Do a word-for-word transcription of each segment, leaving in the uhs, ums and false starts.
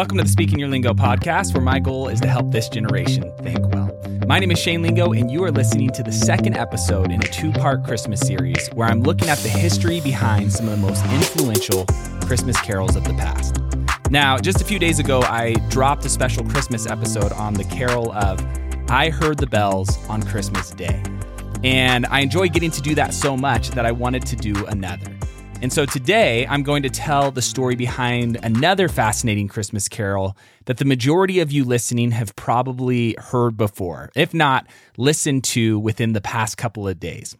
Welcome to the Speaking Your Lingo podcast, where my goal is to help this generation think well. My name is Shane Lingo, and you are listening to the second episode in a two-part Christmas series where I'm looking at the history behind some of the most influential Christmas carols of the past. Now, just a few days ago, I dropped a special Christmas episode on the carol of I Heard the Bells on Christmas Day. And I enjoy getting to do that so much that I wanted to do another. And so today, I'm going to tell the story behind another fascinating Christmas carol that the majority of you listening have probably heard before, if not listened to within the past couple of days.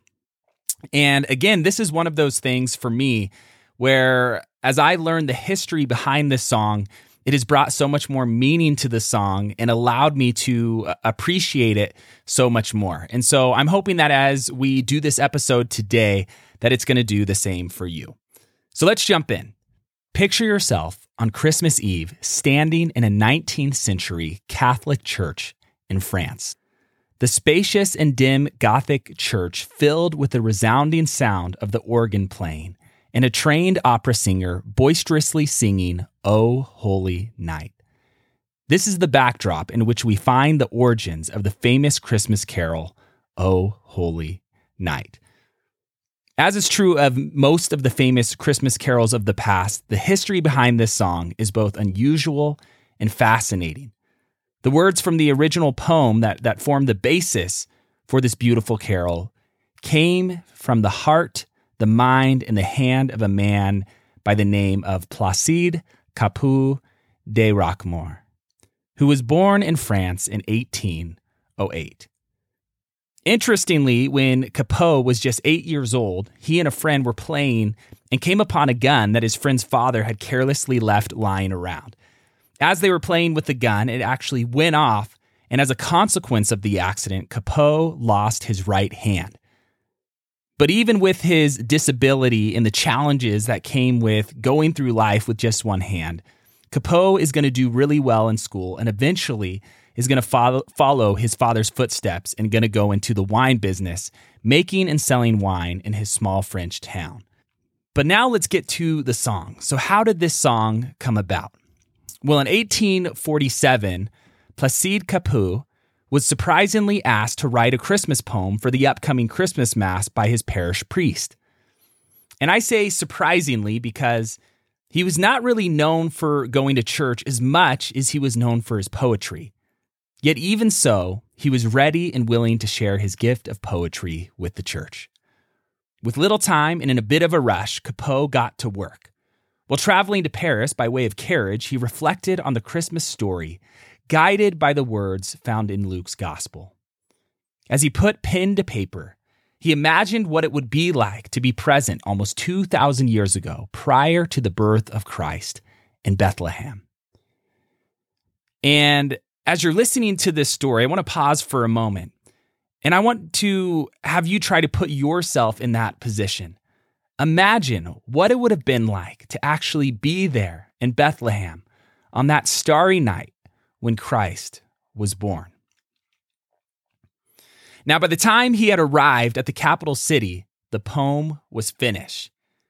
And again, this is one of those things for me where as I learned the history behind this song, it has brought so much more meaning to the song and allowed me to appreciate it so much more. And so I'm hoping that as we do this episode today, that it's going to do the same for you. So let's jump in. Picture yourself on Christmas Eve standing in a nineteenth century Catholic church in France. The spacious and dim Gothic church filled with the resounding sound of the organ playing and a trained opera singer boisterously singing, "O Holy Night." This is the backdrop in which we find the origins of the famous Christmas carol, "O Holy Night." As is true of most of the famous Christmas carols of the past, the history behind this song is both unusual and fascinating. The words from the original poem that, that formed the basis for this beautiful carol came from the heart, the mind, and the hand of a man by the name of Placide Cappeau de Roquemaure, who was born in France in eighteen oh eight. Interestingly, when Cappeau was just eight years old, he and a friend were playing and came upon a gun that his friend's father had carelessly left lying around. As they were playing with the gun, it actually went off, and as a consequence of the accident, Cappeau lost his right hand. But even with his disability and the challenges that came with going through life with just one hand, Cappeau is going to do really well in school and eventually is going to follow, follow his father's footsteps and going to go into the wine business, making and selling wine in his small French town. But now let's get to the song. So how did this song come about? Well, in eighteen forty-seven, Placide Cappeau was surprisingly asked to write a Christmas poem for the upcoming Christmas Mass by his parish priest. And I say surprisingly because he was not really known for going to church as much as he was known for his poetry. Yet even so, he was ready and willing to share his gift of poetry with the church. With little time and in a bit of a rush, Cappeau got to work. While traveling to Paris by way of carriage, he reflected on the Christmas story, guided by the words found in Luke's gospel. As he put pen to paper, he imagined what it would be like to be present almost two thousand years ago, prior to the birth of Christ in Bethlehem. And as you're listening to this story, I want to pause for a moment, and I want to have you try to put yourself in that position. Imagine what it would have been like to actually be there in Bethlehem on that starry night when Christ was born. Now, by the time he had arrived at the capital city, the poem was finished.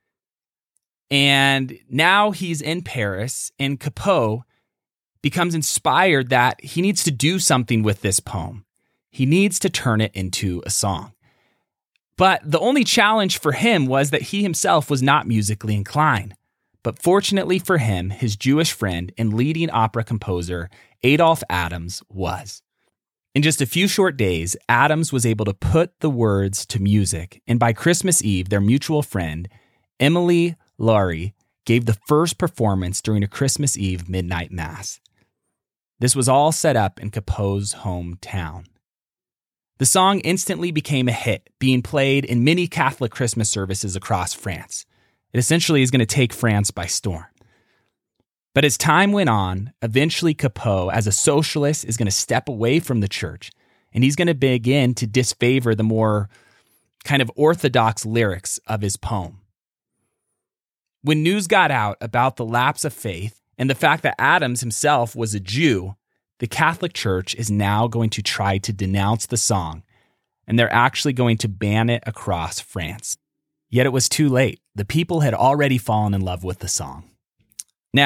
And now he's in Paris, and Cappeau becomes inspired that he needs to do something with this poem. He needs to turn it into a song. But the only challenge for him was that he himself was not musically inclined. But fortunately for him, his Jewish friend and leading opera composer, Adolphe Adams, was. In just a few short days, Adams was able to put the words to music, and by Christmas Eve, their mutual friend, Émilie Lory, gave the first performance during a Christmas Eve midnight mass. This was all set up in Cappeau's hometown. The song instantly became a hit, being played in many Catholic Christmas services across France. It essentially is going to take France by storm. But as time went on, eventually Cappeau, as a socialist, is going to step away from the church, and he's going to begin to disfavor the more kind of orthodox lyrics of his poem. When news got out about the lapse of faith and the fact that Adams himself was a Jew, the Catholic Church is now going to try to denounce the song, and they're actually going to ban it across France. Yet it was too late. The people had already fallen in love with the song. Now,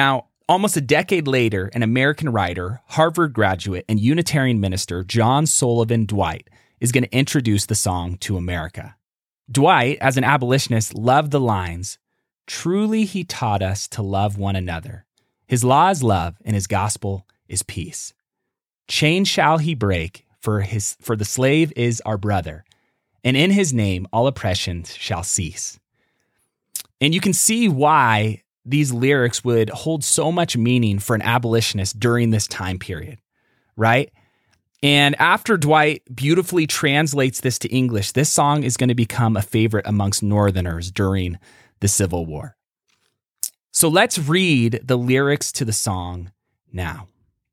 Almost a decade later, an American writer, Harvard graduate, and Unitarian minister, John Sullivan Dwight, is going to introduce the song to America. Dwight, as an abolitionist, loved the lines, "Truly he taught us to love one another. His law is love, and his gospel is peace. Chains shall he break, for his for the slave is our brother, and in his name all oppression shall cease." And you can see why these lyrics would hold so much meaning for an abolitionist during this time period, right? And after Dwight beautifully translates this to English, this song is going to become a favorite amongst Northerners during the Civil War. So let's read the lyrics to the song now.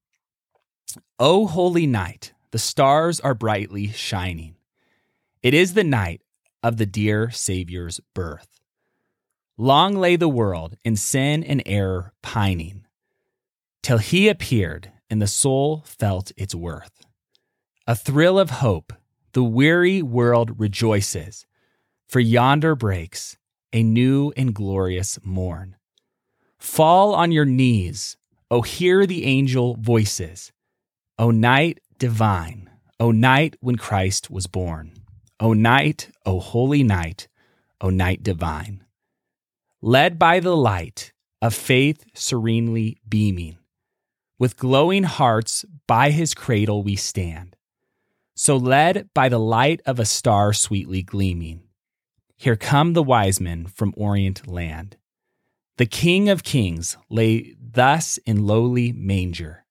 "O holy night, the stars are brightly shining. It is the night of the dear Savior's birth. Long lay the world in sin and error pining, till he appeared and the soul felt its worth. A thrill of hope, the weary world rejoices, for yonder breaks a new and glorious morn. Fall on your knees, O hear the angel voices, O night divine, O night when Christ was born, O night, O holy night, O night divine. Led by the light of faith serenely beaming, with glowing hearts by his cradle we stand. So led by the light of a star sweetly gleaming, here come the wise men from Orient land. The King of Kings lay thus in lowly manger,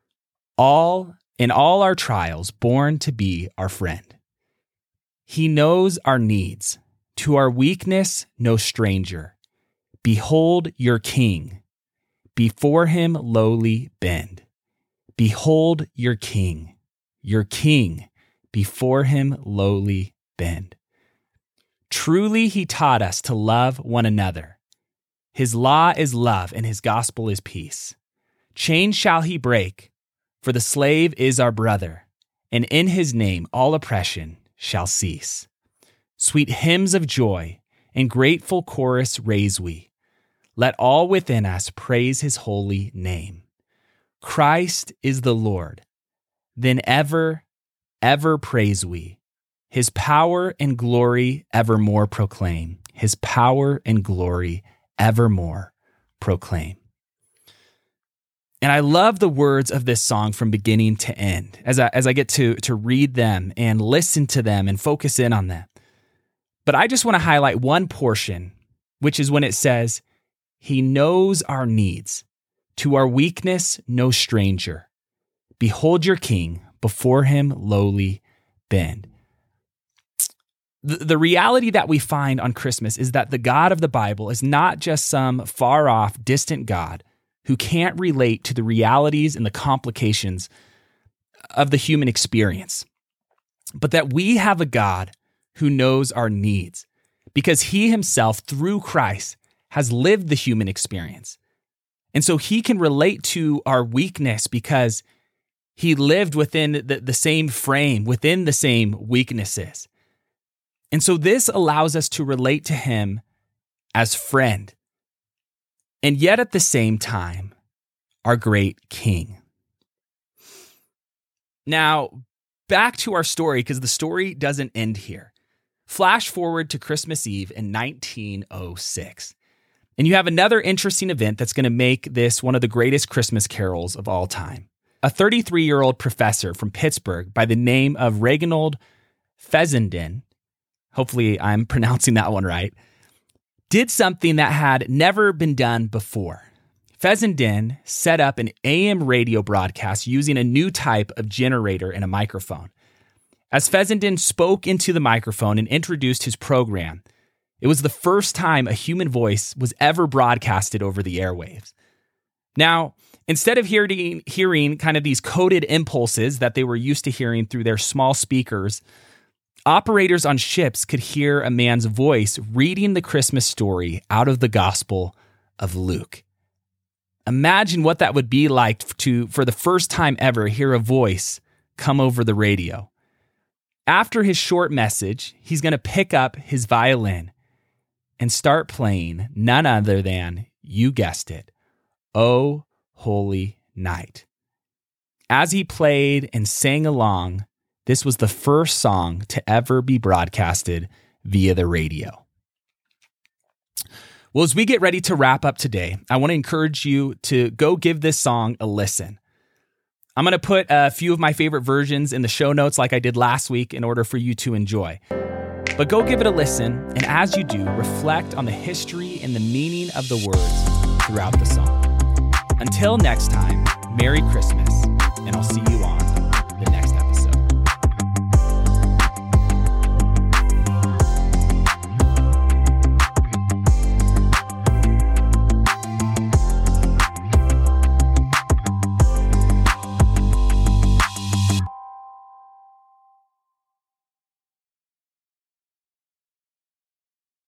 all in all our trials born to be our friend. He knows our needs, to our weakness no stranger. Behold your King, before him lowly bend. Behold your King, your King, before him lowly bend. Truly he taught us to love one another. His law is love and his gospel is peace. Chains shall he break, for the slave is our brother, and in his name all oppression shall cease. Sweet hymns of joy and grateful chorus raise we. Let all within us praise his holy name. Christ is the Lord. Then ever, ever praise we. His power and glory evermore proclaim. His power and glory evermore proclaim." And I love the words of this song from beginning to end as I, as I get to, to read them and listen to them and focus in on them. But I just want to highlight one portion, which is when it says, "He knows our needs. To our weakness, no stranger. Behold your King, before him lowly bend." The, the reality that we find on Christmas is that the God of the Bible is not just some far-off, distant God who can't relate to the realities and the complications of the human experience, but that we have a God who knows our needs because he himself, through Christ, has lived the human experience. And so he can relate to our weakness because he lived within the, the same frame, within the same weaknesses. And so this allows us to relate to him as friend, and yet at the same time, our great King. Now, back to our story, because the story doesn't end here. Flash forward to Christmas Eve in nineteen oh six. And you have another interesting event that's going to make this one of the greatest Christmas carols of all time. A thirty-three-year-old professor from Pittsburgh by the name of Reginald Fessenden, hopefully I'm pronouncing that one right, did something that had never been done before. Fessenden set up an A M radio broadcast using a new type of generator and a microphone. As Fessenden spoke into the microphone and introduced his program, it was the first time a human voice was ever broadcasted over the airwaves. Now, instead of hearing, hearing kind of these coded impulses that they were used to hearing through their small speakers, operators on ships could hear a man's voice reading the Christmas story out of the Gospel of Luke. Imagine what that would be like to, for the first time ever, hear a voice come over the radio. After his short message, he's going to pick up his violin and start playing none other than, you guessed it, "O Holy Night. As he played and sang along, this was the first song to ever be broadcasted via the radio. Well, as we get ready to wrap up today, I want to encourage you to go give this song a listen. I'm going to put a few of my favorite versions in the show notes like I did last week in order for you to enjoy. But go give it a listen, and as you do, reflect on the history and the meaning of the words throughout the song. Until next time, Merry Christmas, and I'll see you on